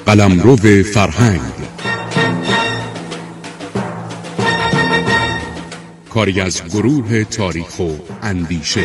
قلمرو فرهنگ، کاری از گروه تاریخ و اندیشه.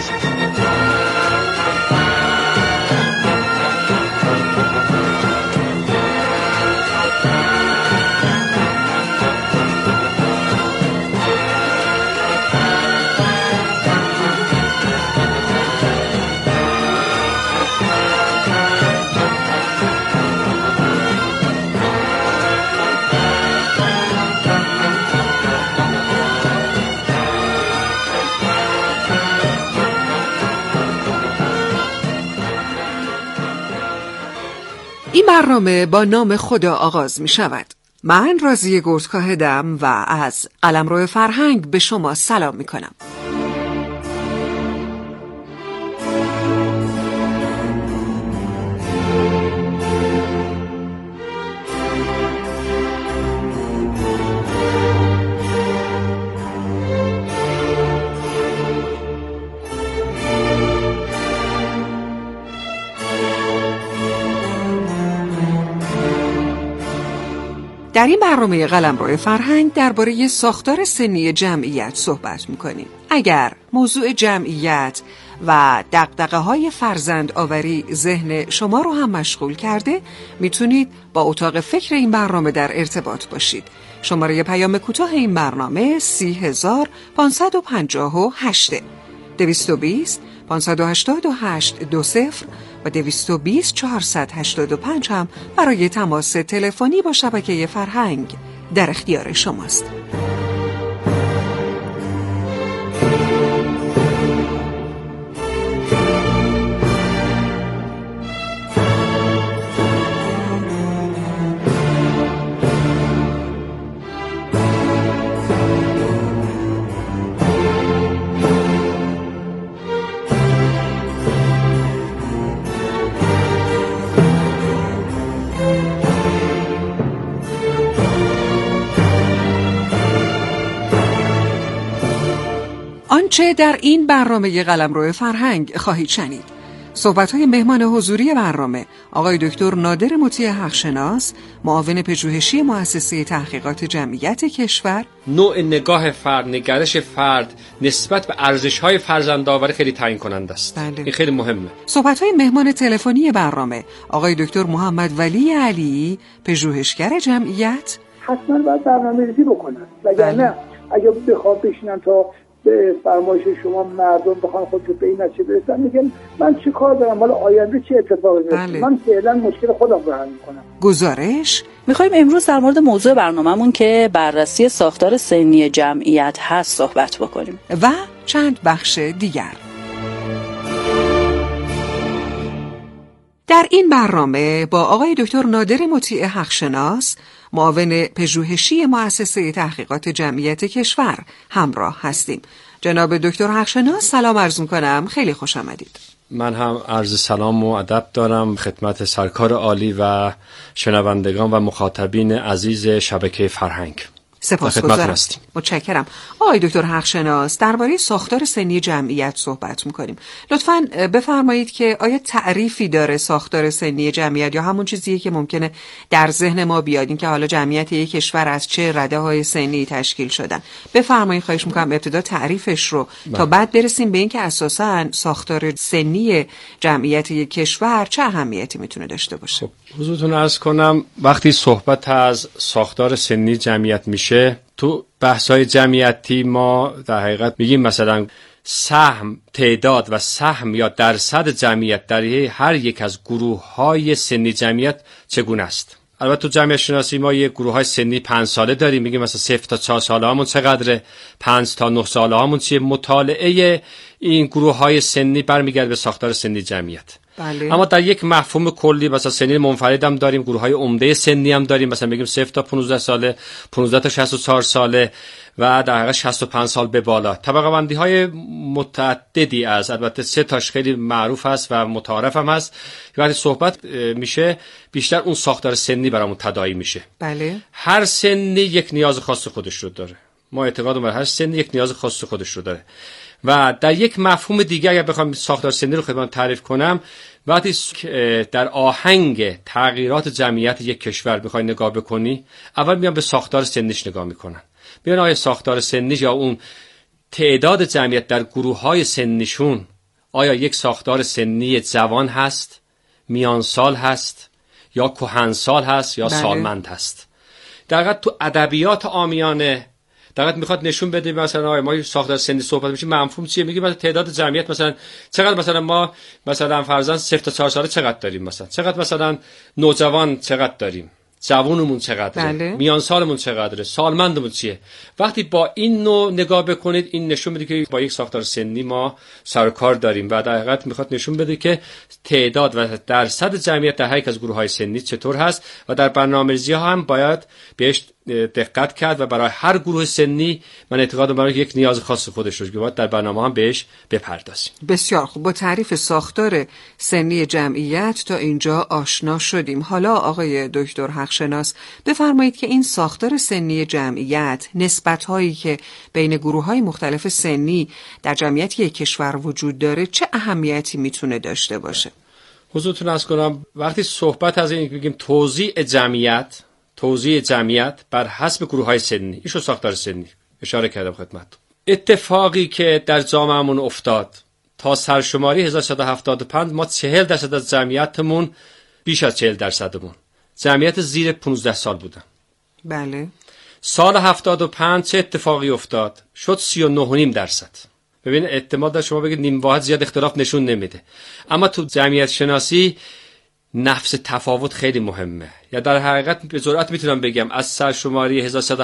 این برنامه با نام خدا آغاز می شود. من رازی گردکاهدم و از قلمرو فرهنگ به شما سلام می کنم. در این برنامه قلمرو فرهنگ درباره ساختار سنی جمعیت صحبت می‌کنیم. اگر موضوع جمعیت و دغدغه‌های فرزند آوری ذهن شما رو هم مشغول کرده، میتونید با اتاق فکر این برنامه در ارتباط باشید. شماره پیام کوتاه این برنامه 30558 220 588 20 و 220 485 هم برای تماس تلفنی با شبکه فرهنگ در اختیار شماست. آنچه در این برنامه قلمرو فرهنگ خواهید شنید: صحبت‌های مهمان حضوری برنامه آقای دکتر نادر مطیع حق‌شناس، معاون پژوهشی مؤسسه تحقیقات جمعیت کشور. نوع نگاه فرد، نگرش فرد نسبت به ارزش‌های فرزندآوری خیلی تعیین کننده است. بله. این خیلی مهمه. صحبت‌های مهمان تلفنی برنامه آقای دکتر محمد ولی علی، پژوهشگر جمعیت. حتما باید برنامه‌ریزی بکنن، وگرنه اگه بخواد بشینن تا به فرمایش شما مردم بخوان خودشون به این نتیجه برسن، میگن من چه کار دارم، حالا آینده چه اتفاقی میفته، من فعلا مشکل خودم رو حل میکنم. گزارش میخوایم امروز در مورد موضوع برنامه‌مون که بررسی ساختار سنی جمعیت هست صحبت بکنیم و چند بخش دیگر. در این برنامه با آقای دکتر نادر مطیع حق‌شناس، معاون پژوهشی مؤسسه تحقیقات جمعیت کشور همراه هستیم. جناب دکتر حق‌شناس سلام عرض می‌کنم، خیلی خوش آمدید. من هم عرض سلام و ادب دارم خدمت سرکار عالی و شنوندگان و مخاطبین عزیز شبکه فرهنگ. سپاسگزارم. متشکرم. آقای دکتر حق‌شناس، درباره ساختار سنی جمعیت صحبت می‌کنیم. لطفاً بفرمایید که آیا تعریفی داره ساختار سنی جمعیت، یا همون چیزیه که ممکنه در ذهن ما بیاد، این که حالا جمعیت یک کشور از چه رده‌های سنی تشکیل شدن؟ بفرمایید، خواهش می‌کنم ابتدا تعریفش رو تا بعد برسیم به این که اساساً ساختار سنی جمعیت یک کشور چه اهمیتی میتونه داشته باشه. حضورتون عرض کنم وقتی صحبت از ساختار سنی جمعیت میشه، تو بحث‌های جمعیتی ما در حقیقت میگیم مثلا سهم، تعداد و سهم یا درصد جمعیت در هر یک از گروه‌های سنی جمعیت چگونه است. البته تو جمعیت شناسی ما یه گروه‌های سنی 5 ساله داریم، میگیم مثلا 0 تا 4 ساله هامون چقدره، 5 تا 9 ساله هامون چیه. مطالعه این گروه‌های سنی برمیگرده به ساختار سنی جمعیت. بله. اما در یک مفهوم کلی مثلا سنی منفرد هم داریم، گروه‌های عمده سنی هم داریم، مثلا میگیم 0 تا 15 ساله، 15 تا 64 ساله و در حقیقت 65 سال به بالا. طبقه بندی‌های متعددی از، البته 3 تاش خیلی معروف است و متعارف هم هست. وقتی صحبت میشه بیشتر اون ساختار سنی برامون تداعی میشه. بله. هر سنی یک نیاز خاص خودش رو داره. ما اعتقادمون بر هر سنی یک نیاز خاص خودش رو داره. و در یک مفهوم دیگه اگر بخوام ساختار سنی رو خدمت تعریف کنم، وقتی در آهنگ تغییرات جمعیت یک کشور بخوای نگاه بکنی، اول میان به ساختار سنیش نگاه میکنن. بیان آیا ساختار سنیش یا اون تعداد جمعیت در گروه‌های سنیشون آیا یک ساختار سنی جوان هست، میان سال هست یا کهنسال هست یا سالمند هست. در حقیقت تو ادبیات عامیانه در حقیقت میخواد نشون بده مثلا ما ساختار سنی صحبت میشه، مفهوم چیه؟ میگه مثلا تعداد جمعیت مثلا چقدر، مثلا ما مثلا فرضاً 0 تا 4 ساله چقدر داریم، مثلا چقدر مثلا نوجوان چقدر داریم، جوونمون چقدره، میان سالمون چقدره، سالمندمون چیه. وقتی با این نوع نگاه بکنید این نشون میده که با یک ساختار سنی ما سر و کار داریم و در حقیقت میخواد نشون بده که تعداد و درصد جمعیت در هر یک از گروه‌های سنی چطور هست و در برنامه‌ریزی ها هم باید بهش دقت کرد و برای هر گروه سنی من اعتقاد دارم یک نیاز خاص خودش رو که باید در برنامه هم بهش بپردازیم. بسیار خوب، با تعریف ساختار سنی جمعیت تا اینجا آشنا شدیم. حالا آقای دکتر حقشناس بفرمایید که این ساختار سنی جمعیت، نسبت‌هایی که بین گروه‌های مختلف سنی در جمعیت یک کشور وجود داره چه اهمیتی میتونه داشته باشه؟ حضورتون عرض کنم وقتی صحبت از این بگیم توزیع جمعیت بر حسب گروه‌های سنی، ایشو ساختار سنی اشاره کردم خدمتتون. اتفاقی که در جامعهمون افتاد تا سرشماری 1175 ما 40% از جمعیتمون، بیش از 40%مون جمعیت زیر 15 سال بودن. بله. سال 75 چه اتفاقی افتاد؟ شد 39.5%. ببین احتمال داره شما بگید نیم واحد زیاد اختلاف نشون نمیده، اما تو جمعیت شناسی نفس تفاوت خیلی مهمه. یا در حقیقت به جرئت میتونم بگم از سرشماری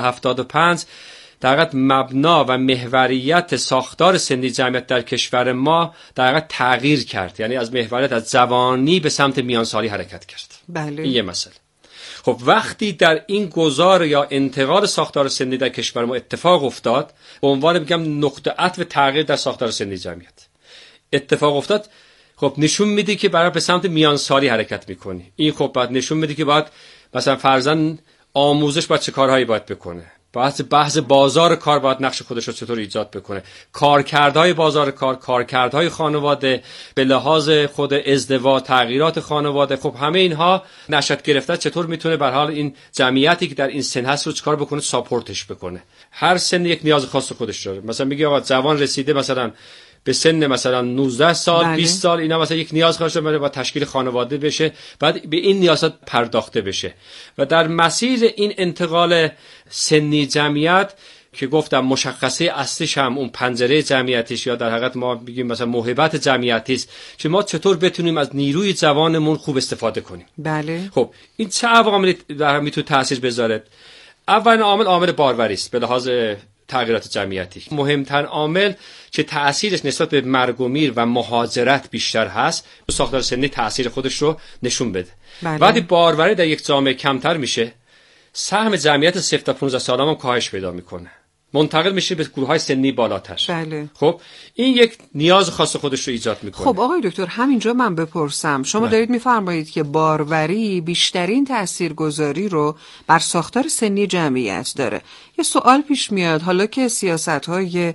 1175 در حقیقت مبنا و محوریت ساختار سنی جمعیت در کشور ما در حقیقت تغییر کرد، یعنی از محوریت از جوانی به سمت میانسالی حرکت کرد. بله. این یه مسئله. خب وقتی در این گذار یا انتقال ساختار سنی در کشور ما اتفاق افتاد، به عنوان میگم نقطه عطف تغییر در ساختار سنی جمعیت اتفاق افتاد، خب نشون میده که برای به سمت میانسالی حرکت میکنی. این خب بعد نشون میده که باید مثلا فرضاً آموزش باید چه کارهایی باید بکنه، بحث بازار کار باید نقش خودش رو چطور ایجاد بکنه، کارکردهای بازار کار، کارکردهای خانواده به لحاظ خود ازدواج، تغییرات خانواده، خب همه اینها نشأت گرفته چطور میتونه به هر حال این جمعیتی که در این سن هست رو چیکار بکنه، ساپورتش بکنه. هر سن یک نیاز خاص خودش داره. مثلا میگه آقا جوان رسیده مثلا به سن مثلا 19 سال، بله. 20 سال، اینا مثلا یک نیاز خاص داره با تشکیل خانواده بشه، بعد به این نیازات پرداخته بشه و در مسیر این انتقال سنی جمعیت که گفتم مشخصه اصلیش هم اون پنجره جمعیتیش یا در حقیقت ما بگیم مثلا موهبت جمعیتی است که ما چطور بتونیم از نیروی جوانمون خوب استفاده کنیم. بله. خب این چه عواملی در هم میتونه تاثیر بذاره؟ اول عامل باروری است به لحاظ تغییرات جمعیتی. مهمترین عامل که تأثیرش نسبت به مرگ و میر و مهاجرت بیشتر هست، ساختار سنی تأثیر خودش رو نشون بده. بله. وقتی باروری در یک جامعه کمتر میشه، سهم جمعیت 0 تا 15 سالان هم کاهش پیدا میکنه، منتقل میشه به گروه‌های سنی بالاتر. بله. خب این یک نیاز خاص خودش رو ایجاد میکنه. خب آقای دکتر همینجا من بپرسم، شما دارید میفرمایید که باروری بیشترین تاثیرگذاری رو بر ساختار سنی جمعیت داره. یه سوال پیش میاد، حالا که سیاست‌های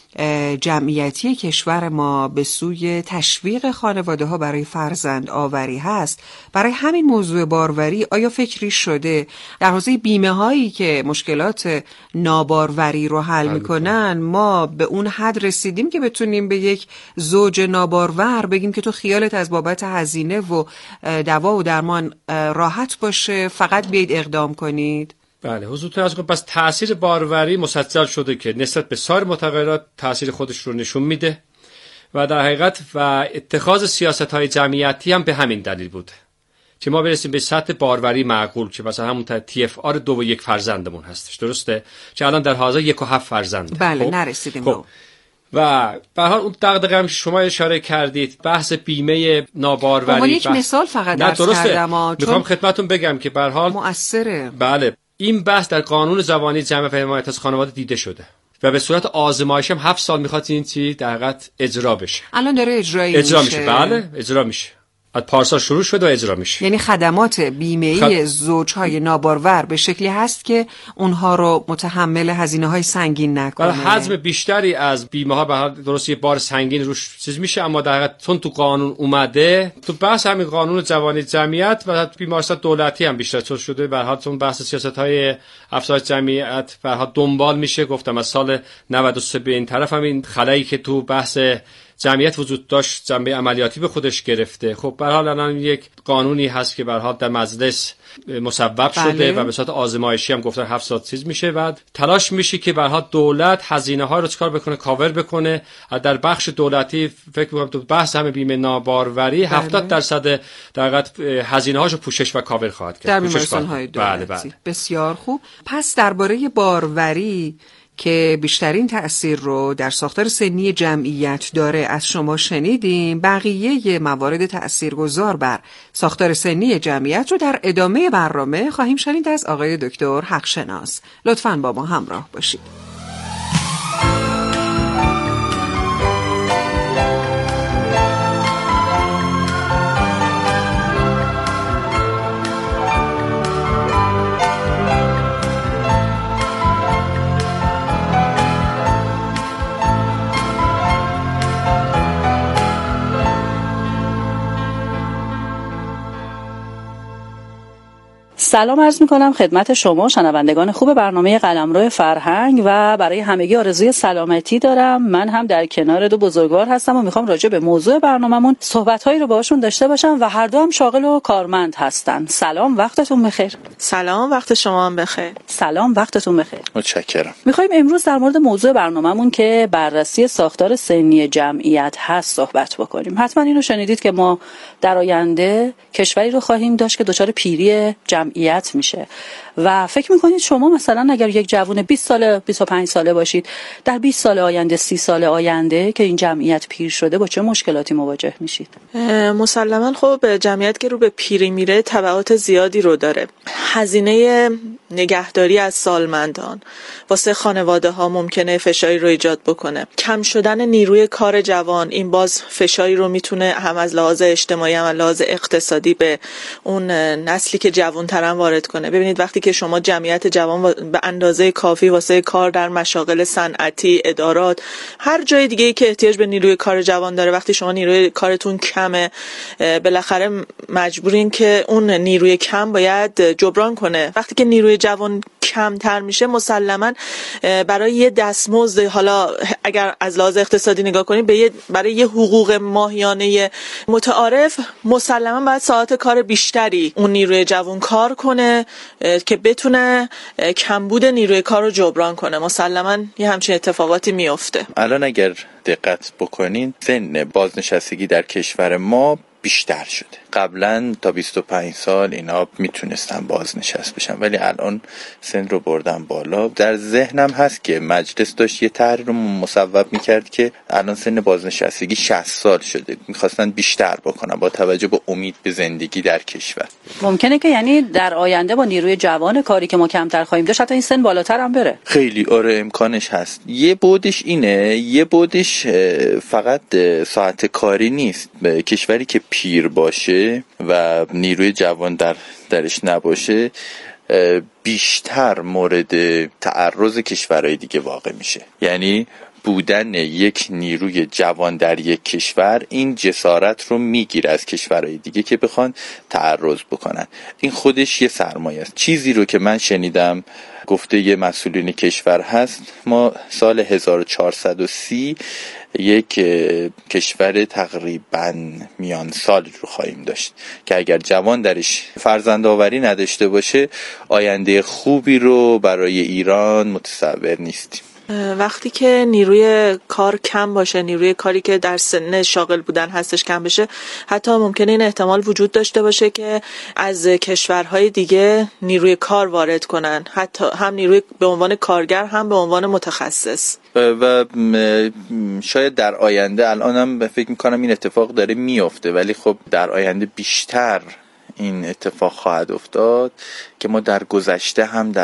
جمعیتی کشور ما به سوی تشویق خانواده ها برای فرزند آوری هست، برای همین موضوع باروری آیا فکری شده در حوزه بیمه هایی که مشکلات ناباروری رو حل میکنن ما به اون حد رسیدیم که بتونیم به یک زوج نابارور بگیم که تو خیالت از بابت هزینه و دوا و درمان راحت باشه، فقط بیایید اقدام کنید؟ بله حضورتون از پس تأثیر باروری مسجل شده که نسبت به سایر متغیرات تأثیر خودش رو نشون میده و در حقیقت و اتخاذ سیاست‌های جمعیتی هم به همین دلیل بوده که ما برسیم به سطح باروری معقول که مثلا همون TFR 2 و 1 فرزندمون هستش، درسته؟ که الان در حاضر 1 و 7 فرزنده. بله نرسیدیم. خب. و به هر حال اون دغدغه هم که شما اشاره کردید بحث بیمه ناباروری، من یک مثال فقط درست کردم میخوام خدمتتون بگم که به هر حال مؤثره. بله این بحث در قانون جوانی جمع و حمایت از خانواده دیده شده و به صورت آزمایش هم 7 سال میخواد این چی در حقیقت اجرا بشه. الان داره اجرا میشه. بله اجرا میشه. از پارسال شروع شد و اجرا میشه. یعنی خدمات بیمه‌ای زوجهای نابارور به شکلی هست که اونها رو متحمل هزینه‌های سنگین نکنه. برای حجم بیشتری از بیمه‌ها به هر درست یه بار سنگین روش چیز میشه، اما در حقیقت چون تو قانون اومده، تو بحث همین قانون جوانی جمعیت و بیمارستان دولتی هم بیشتر چون شده، به هر حال چون بحث سیاست‌های افزایش جمعیت به هر حال دنبال میشه. گفتم از سال 93 به این طرف هم این خلایی که تو بحث جمعیت وجود داشت جنبه عملیاتی به خودش گرفته. خب به هر حال الان یک قانونی هست که به هر حال در مجلس مصوب شده و به صورت آزمایشی هم گفتن 7 سال چیز میشه. بعد تلاش میشه که به هر حال دولت هزینه ها رو چیکار بکنه، کاور بکنه. در بخش دولتی فکر می‌کنم تو بحث همه بیمه نابارور 70% در حقیقت هزینه هاشو پوشش و کاور خواهد کرد در بیمارستان‌های دولتی. بله. بسیار خوب. پس درباره باروری که بیشترین تأثیر رو در ساختار سنی جمعیت داره از شما شنیدیم، بقیه موارد تأثیرگذار بر ساختار سنی جمعیت رو در ادامه برنامه خواهیم شنید از آقای دکتر حقشناس. لطفاً با ما همراه باشید. سلام عرض می‌کنم خدمت شما شنوندگان خوب برنامه قلمرو فرهنگ و برای همگی آرزوی سلامتی دارم. من هم در کنار دو بزرگوار هستم و میخوام راجع به موضوع برنامه‌مون صحبت‌هایی رو باهاشون داشته باشم و هر دو هم شاغل و کارمند هستن. سلام، وقتتون بخیر. سلام، وقت شما هم بخیر. سلام، وقتتون بخیر. متشکرم. میخوایم امروز در مورد موضوع برنامه‌مون که بررسی ساختار سنی جمعیت هست صحبت بکنیم. حتما اینو شنیدید که ما در آینده کشوری رو خواهیم داشت که دچار پیری جمعیت میشه و فکر میکنید شما مثلا اگر یک جوان 20 ساله 25 ساله باشید، در 20 سال آینده 30 سال آینده که این جمعیت پیر شده با چه مشکلاتی مواجه میشید؟ مسلماً خب جمعیت که رو به پیری میره تبعات زیادی رو داره. هزینه نگهداری از سالمندان واسه خانواده ها ممکنه فشاری رو ایجاد بکنه. کم شدن نیروی کار جوان این باز فشاری رو میتونه هم از لحاظ اجتماعی هم از لحاظ اقتصادی به اون نسلی که جوان‌ترن وارد کنه. ببینید وقتی که شما جمعیت جوان به اندازه کافی واسه کار در مشاغل صنعتی، ادارات، هر جای دیگه‌ای که احتیاج به نیروی کار جوان داره، وقتی شما نیروی کارتون کمه، بالاخره مجبورین که اون نیروی کم باید جبران کنه. وقتی که نیروی جوان کمتر میشه مسلماً برای یه دستمزد، حالا اگر از لحاظ اقتصادی نگاه کنیم برای یه حقوق ماهیانه متعارف، مسلماً باید ساعت کار بیشتری اون نیروی جوان کار کنه که بتونه کمبود نیروی کار رو جبران کنه. مسلماً یه همچین اتفاقاتی میفته. الان اگر دقت بکنین سن بازنشستگی در کشور ما بیشتر شده. قبلا تا 25 سال اینا میتونستن بازنشست بشن، ولی الان سن رو بردن بالا. در ذهنم هست که مجلس داشت یه طرح رو مصوب میکرد که الان سن بازنشستگی 60 سال شده، میخواستن بیشتر بکنن با توجه به امید به زندگی در کشور. ممکنه که یعنی در آینده با نیروی جوان کاری که ما کمتر خواهیم داشت حتی این سن بالاتر هم بره. خیلی آره امکانش هست. یه بودش اینه، یه بودش فقط ساعت کاری نیست. به کشوری که پیر باشه و نیروی جوان درش نباشه بیشتر مورد تعرض کشورهای دیگه واقع میشه. یعنی بودن یک نیروی جوان در یک کشور این جسارت رو میگیره از کشورهای دیگه که بخوان تعرض بکنن. این خودش یه سرمایه است. چیزی رو که من شنیدم گفته یه مسئولین کشور هست، ما سال 1430 یک کشور تقریبا میان سال رو خواهیم داشت که اگر جوان درش فرزند آوری نداشته باشه آینده خوبی رو برای ایران متصور نیستیم. وقتی که نیروی کار کم باشه، نیروی کاری که در سن شاغل بودن هستش کم بشه، حتی ممکنه این احتمال وجود داشته باشه که از کشورهای دیگه نیروی کار وارد کنن، حتی هم نیروی به عنوان کارگر هم به عنوان متخصص. و شاید در آینده، الانم فکر میکنم این اتفاق داره میفته، ولی خب در آینده بیشتر این اتفاق خواهد افتاد که ما در گذشته هم در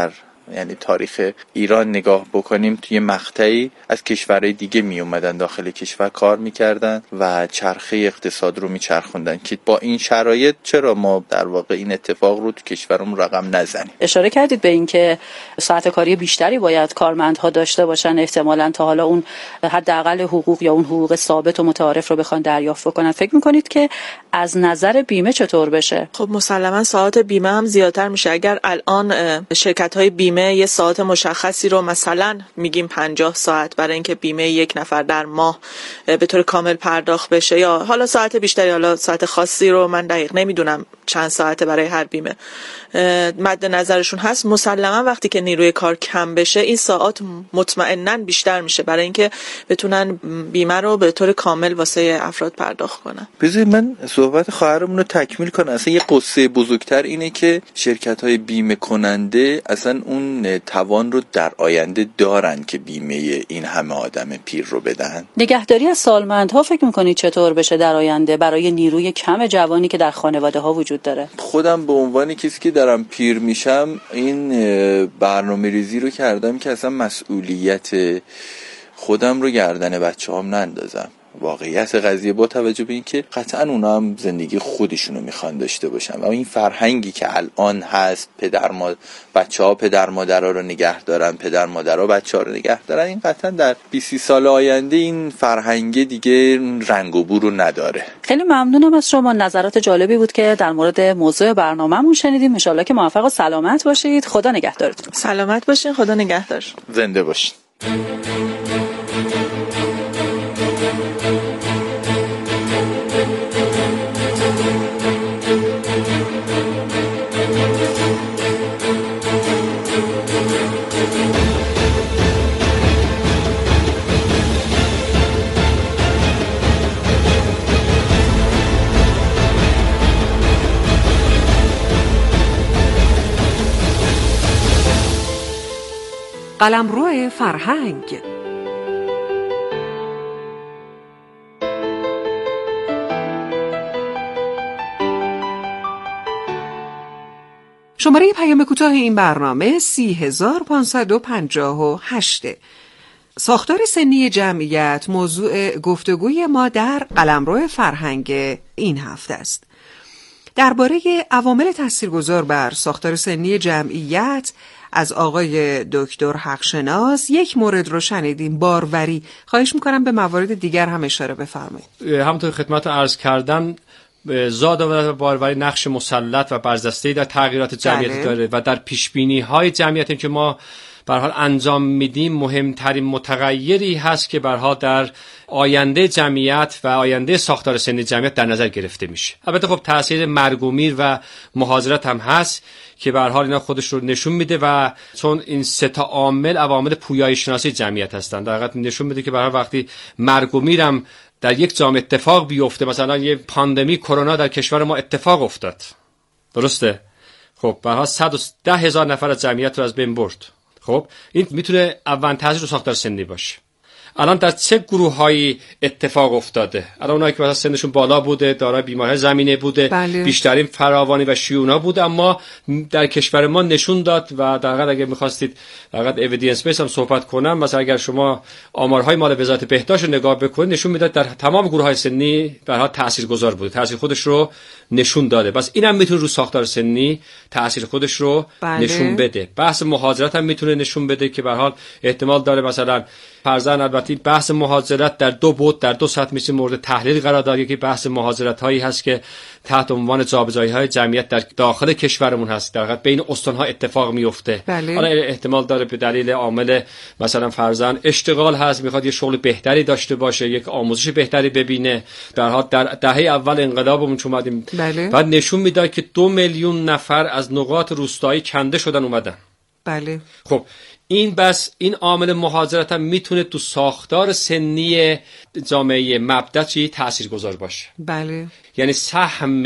یعنی تاریخ ایران نگاه بکنیم، توی مقطعی از کشورهای دیگه می اومدن داخل کشور کار میکردن و چرخه اقتصاد رو میچرخوندن که با این شرایط چرا ما در واقع این اتفاق رو تو کشورمون رقم نزنیم. اشاره کردید به این که ساعت کاری بیشتری باید کارمندها داشته باشن، احتمالاً تا حالا اون حداقل حقوق یا اون حقوق ثابت و متعارف رو بخوان دریافت بکنن. فکر میکنید که از نظر بیمه چطور بشه؟ خب مسلما ساعات بیمه هم زیادتر میشه. اگر الان شرکت‌های بیمه یه ساعت مشخصی رو مثلا میگیم 50 ساعت برای اینکه بیمه یک نفر در ماه به طور کامل پرداخت بشه، یا حالا ساعت بیشتری، حالا ساعت خاصی رو من دقیق نمیدونم چند ساعته برای هر بیمه مد نظرشون هست، مسلما وقتی که نیروی کار کم بشه این ساعات مطمئناً بیشتر میشه برای اینکه بتونن بیمه رو به طور کامل واسه افراد پرداخت کنن. بذارید من صحبت خواهرمون رو تکمیل کنم. اصلا یه قصه بزرگتر اینه که شرکت‌های بیمه کننده اصلا اون توان رو در آینده دارن که بیمه این همه آدم پیر رو بدن. نگهداری از سالمندها فکر می‌کنید چطور بشه در آینده برای نیروی کم جوانی که در خانواده‌ها وجود داره؟ خودم به عنوان کسی که دارم پیر میشم این برنامه‌ریزی رو کردم که اصلا مسئولیت خودم رو گردن بچه‌هام نندازم. واقعیت قضیه با توجه به این که قطعا اونا هم زندگی خودشونو میخوان داشته باشن و این فرهنگی که الان هست بچه‌ها پدر مادرها رو نگه دارن، پدر مادرها بچه‌ها رو نگه دارن، این قطعا در 20 سال آینده این فرهنگ دیگه رنگ و بو رو نداره. خیلی ممنونم از شما، نظرات جالبی بود که در مورد موضوع برنامه‌مون شنیدیم. ان شاءالله که موفق و سلامت باشید. خدا نگهدارتون. سلامت باشین. خدا نگهدار. زنده باشین. قلمرو فرهنگ. شماره پیام کوتاه این برنامه 30558. ساختار سنی جمعیت موضوع گفتگوی ما در قلمرو فرهنگ این هفته است. درباره عوامل تاثیرگذار بر ساختار سنی جمعیت از آقای دکتر حقشناس یک مورد رو شنیدیم، باروری. خواهش میکنم به موارد دیگر هم اشاره بفرمایید. همونطور خدمت عرض کردم، زاد و باروری نقش مسلط و برجسته‌ای در تغییرات جمعیت داره و در پیشبینی‌های جمعیت که ما به هر حال انجام میدیم مهمترین متغیری هست که به هر حال در آینده جمعیت و آینده ساختار سنی جمعیت در نظر گرفته میشه. البته خب تاثیر مرگ و میر و مهاجرت هم هست که به هر حال اینا خودش رو نشون میده و چون این سه تا عوامل پویایی شناسی جمعیت هستن، در حقیقت نشون میده که به هر حال وقتی مرگ و میرم در یک جامعه اتفاق بیفته، مثلا یه پاندمی کرونا در کشور ما اتفاق افتاد، درسته؟ خب به هر حال 110,000 نفر از جمعیت رو از بین برد. خب این میتونه اولین تاثیر رو ساختار سنی باشه. الان در چه گروه‌هایی اتفاق افتاده؟ الان اونایی که مثلا سنشون بالا بوده، دارای بیماری زمینه بوده، بیشترین فراوانی و شیوع‌ها بوده، اما در کشور ما نشون داد و در واقع اگه می‌خواستید در واقع اوییدنس بیس هم صحبت کنم، مثلا اگر شما آمارهای مال وزارت بهداشت رو نگاه بکنید نشون میداد در تمام گروه‌های سنی به هر حال تاثیرگذار بوده، تاثیر خودش رو نشون داده. بس اینم میتونه رو ساختار سنی تاثیر خودش رو نشون بده. بحث مهاجرت هم میتونه نشون بده که به هر حال احتمال داره مثلا فرضاً، البته بحث مهاجرت در دو بعد در دو سطح میشه مورد تحلیل قرار داره. که بحث مهاجرت هایی هست که تحت عنوان جابجایی های جمعیت در داخل کشورمون هست، در واقع بین استان‌ها اتفاق میفته. حالا احتمال داره به دلیل عامل مثلا فرضاً اشتغال هست، میخواد یه شغل بهتری داشته باشه، یک آموزش بهتری ببینه. در حال در دهه اول انقلابمون چون اومدیم بعد نشون میداد که 2 میلیون نفر از نقاط روستایی کنده شدن اومدن. بله. خب این عامل مهاجرت هم میتونه تو ساختار سنی جامعه مبدأ تاثیرگذار باشه. بله. یعنی سهم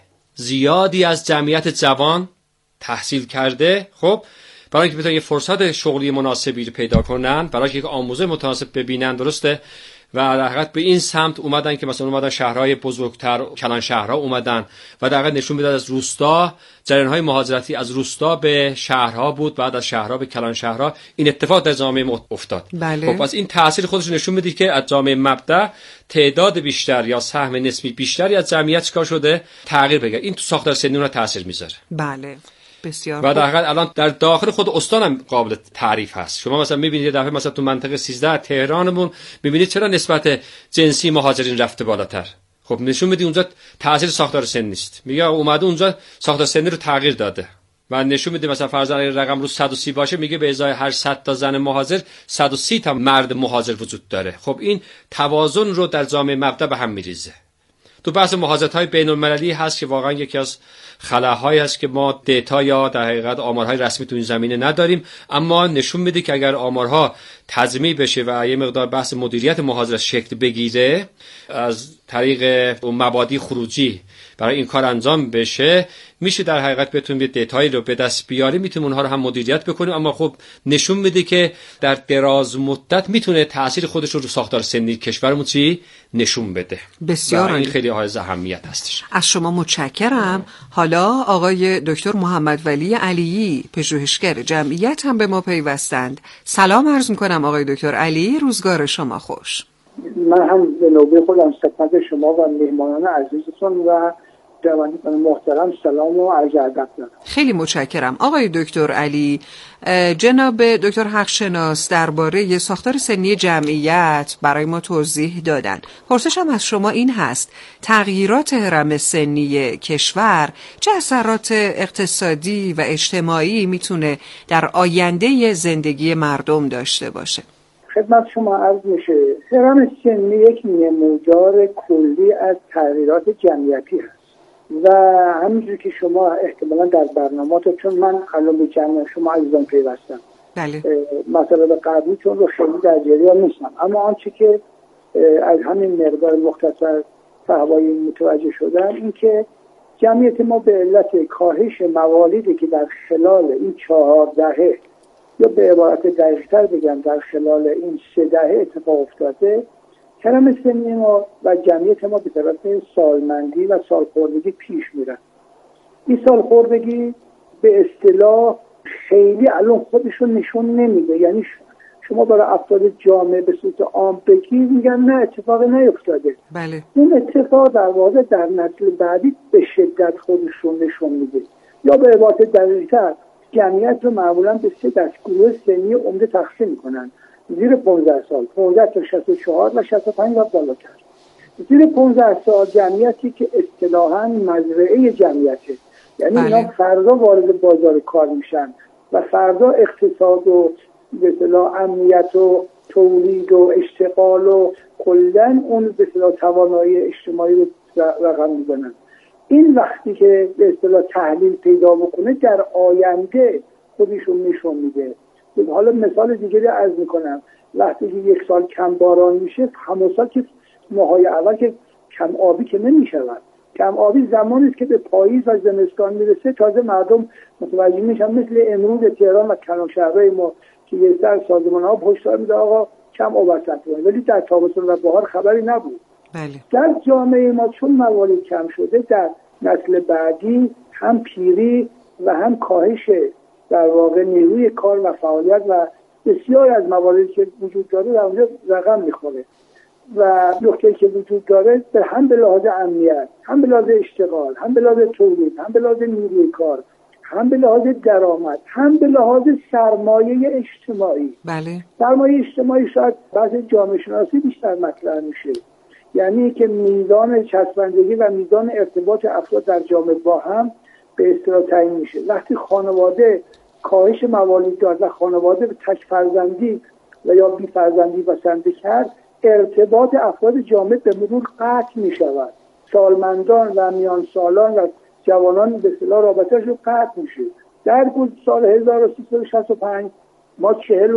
زیادی از جمعیت جوان تحصیل کرده، خب برای اینکه بتونن یه فرصت شغلی مناسبی رو پیدا کنن، برای اینکه آموزش متناسب ببینن، درسته، و در حقیقت به این سمت اومدن که مثلا اومدن شهرهای بزرگتر، کلان شهرها اومدن و در حقیقت نشون میداد از روستا، جریان‌های مهاجرتی از روستا به شهرها بود، بعد از شهرها به کلان شهرها. این اتفاق در جامعه افتاد. بله. خب پس این تاثیر خودش نشون میده که از جامعه مبدأ تعداد بیشتر یا سهم نسبی بیشتری از جمعیت چیکار شده؟ تغییر بگیره. این تو ساختار سنی اون تاثیر میذاره. بله. بسیار و در حقیقت الان در داخل خود استان هم قابل تعریف هست. شما مثلا میبینید یه دفعه مثلا تو منطقه 13 تهرانمون میبینید چرا نسبت جنسی مهاجرین رفته بالاتر. خب نشون میده اونجا تاثیر ساختار سنی نیست. میگه اومده اونجا ساختار سنی رو تغییر داده و نشون میده مثلا فرض اگه رقم رو 130 باشه، میگه به ازای هر 100 تا زن مهاجر 130 تا مرد مهاجر وجود داره. خب این توازن رو در جامعه مبدأ به هم میریزه. تو بحث مهاجرت‌های بین‌المللی هست که واقعا یکی از خلاهایی هست که ما دیتا یا در حقیقت آمارهای رسمی تو این زمینه نداریم، اما نشون میده که اگر آمارها تجمیع بشه و یه مقدار بحث مدیریت مهاجرت شکل بگیره، از طریق مبادی خروجی برای این کار انجام بشه، میشه در حقیقت بتونیم دیتایی رو به دست بیاریم، میتونیم اونها رو هم مدیریت بکنیم. اما خب نشون میده که در دراز مدت میتونه تاثیر خودش رو ساختار سنی کشورمون چی نشون بده. بسیار این خیلی حائز اهمیت هستش. از شما متشکرم. حالا آقای دکتر محمد ولی علیی، پژوهشگر جمعیت، هم به ما پیوستند. سلام عرض میکنم آقای دکتر علی، روزگار شما خوش. من هم به نوبه خودم خدمت شما و مهمانان عزیزتون و جوانان محترم سلام و عرض ادب دارم. خیلی متشکرم آقای دکتر علی. جناب دکتر حقشناس درباره ساختار سنی جمعیت برای ما توضیح دادن. پرسشم از شما این هست: تغییرات هرم سنی کشور چه اثرات اقتصادی و اجتماعی میتونه در آینده زندگی مردم داشته باشه؟ خدمت شما عرض میشه هرم سنی یک نمودار کلی از تغییرات جمعیتی هست و همینجور که شما احتمالا در برنامه‌تون، چون من الان به جمع شما عزیزان پیوستم، بله، مثلا قبلیتون رو خیلی در جریان نیستم، اما آنچه که از همین مقدار مختصر فهوایی متوجه شدم این که جمعیت ما به علت کاهش موالیدی که در خلال این 4 دهه یا به عبارت دقیق‌تر بگم در خلال این 3 دهه اتفاق افتاده، هرم سنی ما و جمعیت ما به طرف سالمندی و سالخوردگی پیش میره. این سالخوردگی به اصطلاح خیلی الان خودشون نشون نمیده، یعنی شما برای افراد جامعه به صورت عام بگیر میگن نه اتفاق نیفتاده. بله. این اتفاق در واقع در نسل بعدی به شدت خودشون نشون میده. یا به عبارت دقیق‌تر جمعیت رو معمولا به 3 دستگروه سنی عمده تقسیم میکنن: زیر 15 سال، 15 تا 64 و 65 و بالاتر. زیر 15 سال جمعیتی که اصطلاحاً مزرعه جمعیته، یعنی اینا فردا وارد بازار کار میشن و فردا اقتصاد و به اصطلاح امنیت و تولید و اشتغال و کلاً اون به اصطلاح توانایی اجتماعی رو رقم میزنن. این وقتی که به اصطلاح تحلیل پیدا بکنه در آینده خودشون نشون میده. حالا مثال دیگری عرض میکنم: وقتی که 1 سال کم باران میشه، همون سال که ماهای اول که کم آبی که نمیشود، کم آبی زمانی است که به پاییز و زمستان میرسه تازه مردم متوجه میشن، مثل امروز تهران و کلان شهرهای ما که یه سر سازمان ها هشدار میده آقا کم آب است، ولی در تابستون و بهار خبری نبود. بله. در جامعه ما چون موارد کم شده، در نسل بعدی هم پیری و هم کاهش در واقع نیروی کار و فعالیت و بسیار از مواردی که وجود داره در اونجا رقم میخوره و نکته‌ای که وجود داره هم به لحاظ امنیت، هم به لحاظ اشتغال، هم به لحاظ تولید، هم به لحاظ نیروی کار، هم به لحاظ درآمد، هم به لحاظ سرمایه اجتماعی. بله. سرمایه اجتماعی شاید بعض جامعه شناسی بیشتر مطرح میشه، یعنی که میزان چسبندگی و میزان ارتباط افراد در جامعه با هم به اصطلاح تعیین میشه. وقتی خانواده کاهش موالید دارد و خانواده به تک فرزندی و یا بی فرزندی بسنده کرد، ارتباط افراد جامعه به مرور قطع میشود. سالمندان و میان سالان و جوانان به اصطلاح رابطه‌شون قطع میشه. در سال 1365 ما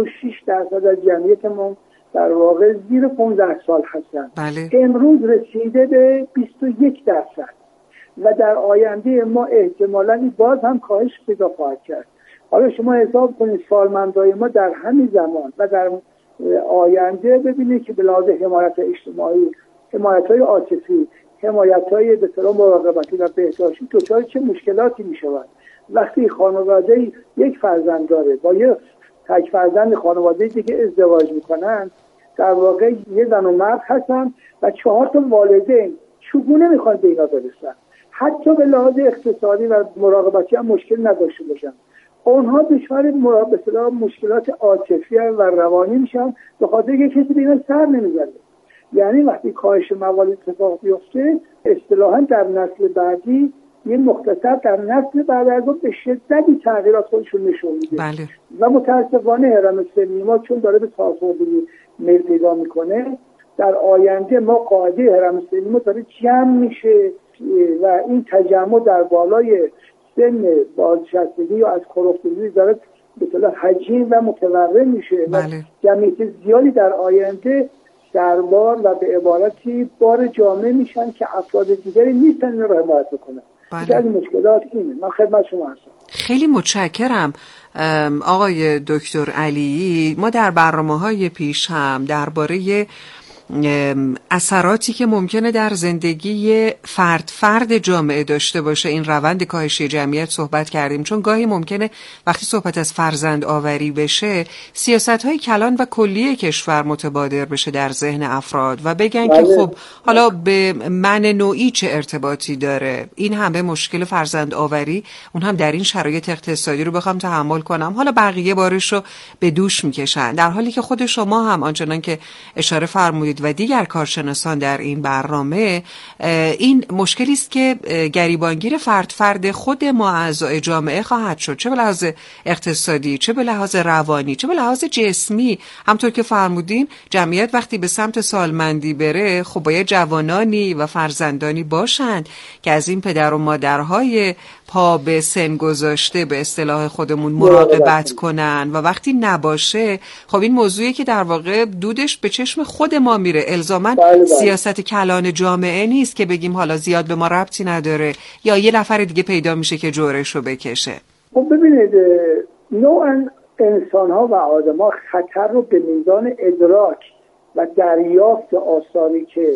46% از جمعیتمون در واقع زیر 15 سال هستن. بله. امروز رسیده به 21% و در آینده ما احتمالاً باز هم کاهش پیدا خواهد کرد. حالا شما حساب کنید سالمندای ما در همین زمان و در آینده ببینه که به لحاظ حمایت اجتماعی، حمایت‌های عاطفی، حمایت‌های به اصطلاح مراقبتی و بهداشتی دچار چه مشکلاتی می‌شود. وقتی خانواده یک فرزند داره با یک تک فرزند خانواده دیگه ازدواج میکنن، در واقع یه زن و مرد هستن و 4 تا والدین چگونه میخوان به اینا برسن، حتی به لحاظ اقتصادی و مراقبتی هم مشکل نداشته باشن. اونها دچار مشکلات عاطفی و روانی میشن به خاطر که کسی به اینا سر نمیزنه. یعنی وقتی کاهش موارد اتفاق بیفته، اصطلاحاً در نسل بعدی، یه مختصر در نسل بعد از اون به شدتی تغییرات خودشون نشون میده. بله. و متاسفانه هرم سنی ما چون داره به سالخوردگی میل پیدا میکنه، در آینده ما قاعده هرم سنی ما داره جمع میشه و این تجمع در بالای سن بازنشستگی یا از کلفتگی داره به اصطلاح حجیم و متورم میشه. بله. و جمعیت زیادی در آینده دربار و به عبارتی بار جامعه میشن که افراد دیگری نیستن این رو حمایت بکنن. بله. این مشکلات اینه. من خدمت شما هستم. خیلی متشکرم آقای دکتر علی. ما در برنامه‌های پیش هم درباره اثراتی که ممکنه در زندگی فرد جامعه داشته باشه این روند کاهش جمعیت صحبت کردیم، چون گاهی ممکنه وقتی صحبت از فرزند آوری بشه سیاست‌های کلان و کلی کشور متبادر بشه در ذهن افراد و بگن که خب حالا به من نوعی چه ارتباطی داره، این همه مشکل فرزند آوری اون هم در این شرایط اقتصادی رو بخوام تحمل کنم، حالا بقیه بارش رو به دوش میکشن، در حالی که خود شما هم آنچنان که اشاره فرمودید و دیگر کارشناسان در این برنامه، این مشکلی است که گریبانگیر فرد خود ما اعضای جامعه خواهد شد، چه به لحاظ اقتصادی، چه به لحاظ روانی، چه به لحاظ جسمی. همطور که فرمودین جمعیت وقتی به سمت سالمندی بره، خب باید جوانانی و فرزندانی باشند که از این پدر و مادرهای پا به سن گذاشته به اصطلاح خودمون مراقبت کنن و وقتی نباشه، خب این موضوعی که در واقع دودش به چشم خود ما میره، الزاماً سیاست کلان جامعه نیست که بگیم حالا زیاد به ما ربطی نداره یا یه نفر دیگه پیدا میشه که جورشو بکشه. خب ببینید، نوعاً انسان‌ها و آدم‌ها خطر رو به میزان ادراک و دریافت آثاری که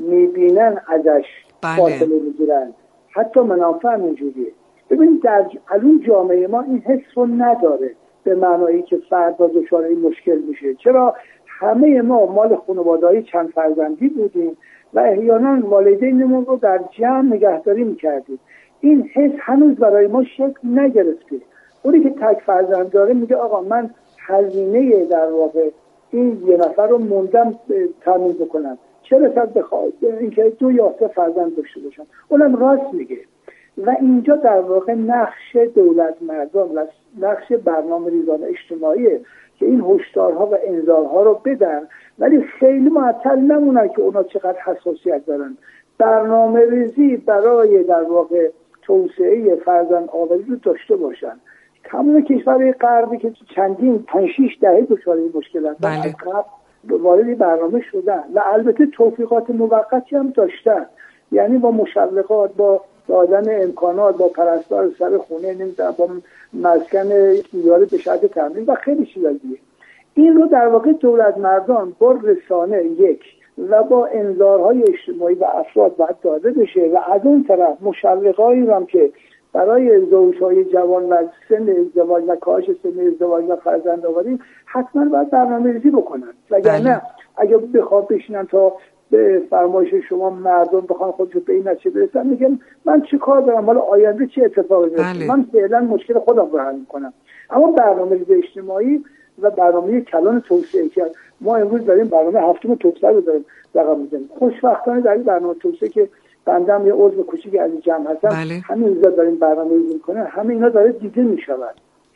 میبینن ازش فاصله میگیرن، حتی منافع اینجوریه. ببینید در الان جامعه ما این حس رو نداره به معنایی که فرد دچار این مشکل میشه. چرا؟ همه ما مال خانواده‌ای چند فرزندی بودیم و احیانا والدینمون رو در جمع نگهداری میکردیم. این حس هنوز برای ما شکل نگرفته. اونی که تک فرزند داره میگه آقا من هزینه در واقع این یه نفر رو موندم تامین بکنم، چه رسد بخواد اینکه 2 یا 3 فرزند داشته باشم. اونم راست میگه. و اینجا در واقع نقش دولت مردم و نقش برنامه‌ریزان اجتماعیه که این هشدارها و انذارها رو بدن، ولی خیلی معطل نمونن که اونا چقدر حساسیت دارن. برنامه‌ریزی برای در واقع توسعه فرزند آوری رو داشته باشن. تمام کشورهای غربی که چندین 5-6 دهه دچار این مشکل هستن، از قبل وارد برنامه شدن و البته توفیقات موقتی هم داشتن، یعنی با مشوقات، با دادن امکانات، با پرستار سر خونه، نمیدونم با مسکن ایجاری به شرط تامین و خیلی چیزا دیگه. این رو در واقع دولت مردان با رسانه یک و با انذارهای اجتماعی و افراد باید داده بشه و از اون طرف مشوقایی رو هم که برای زوجهای جوان و سن ازدواج و کاهش سن ازدواج و فرزندآوری حتما باید برنامه‌ریزی بکنن. وگرنه اگه بخوام بشینن تا به فرمایش شما مردم بخوان خودشون به این نتیجه برسن، میگن من چه کار دارم، حالا آینده چه اتفاقی میفته، من فعلا مشکل خودم رو حل میکنم. اما برنامه‌ریزی اجتماعی و برنامه کلان توسعه که ما امروز داریم، برنامه هفتم توسعه رو داریم رقم میزنیم. خوشبختانه در این برنامه توسعه که بنده یه عضو کوچیکی از جمع هستم، همین اینا داریم برنامه‌ریزی میکنن، همه اینا داره دیده میشود.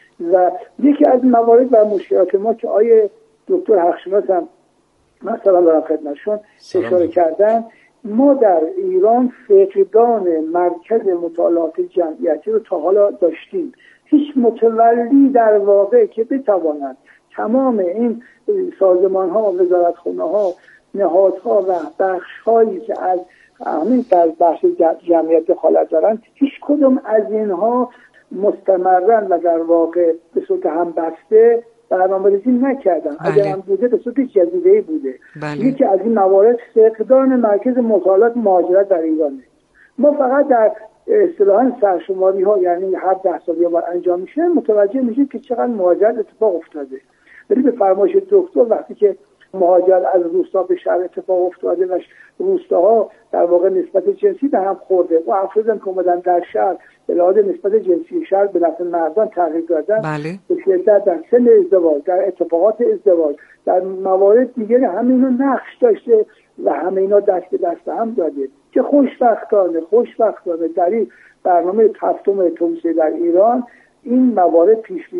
و یکی از موارد و مشکلات ما که آیه دکتر حقشناس هم مثلا دارم خدمتشون اشاره کردن، ما در ایران فقدان مرکز مطالعات جمعیتی رو تا حالا داشتیم. هیچ متولی در واقع که بتواند تمام این سازمان‌ها، وزارتخانه‌ها، نهادها و بخش‌هایی که از همین در بخش جمعیت دخالت دارن، هیچ کدوم از اینها مستمرن و در واقع به صورت هم بسته برنامه‌ریزی نکردن. اگر هم بوده به صورت جزیره‌ای بوده. یکی از این موارد فقدان مرکز مطالعات مهاجرت در ایرانه. ما فقط در اصطلاحاً سرشماری ها، یعنی هر 10 سال یه بار انجام میشه، متوجه میشیم که چقدر مهاجرت اتفاق افتاده. ولی به فرمایش دکتر وقتی که مهاجرت از روستا به شهر اتفاق افتاده و روستاها در واقع نسبت جنسی به هم خورده و افرادی که اومدن در شهر به لحاظ نسبت جنسی شهر به نفع مردان تغییر دادن، به شدت در سن ازدواج، در اتفاقات ازدواج، در موارد دیگری همه اینا نقش داشته و همه اینا دست به دست هم داده که خوشبختانه در این برنامه هفتم توسعه در ایران این موارد پیش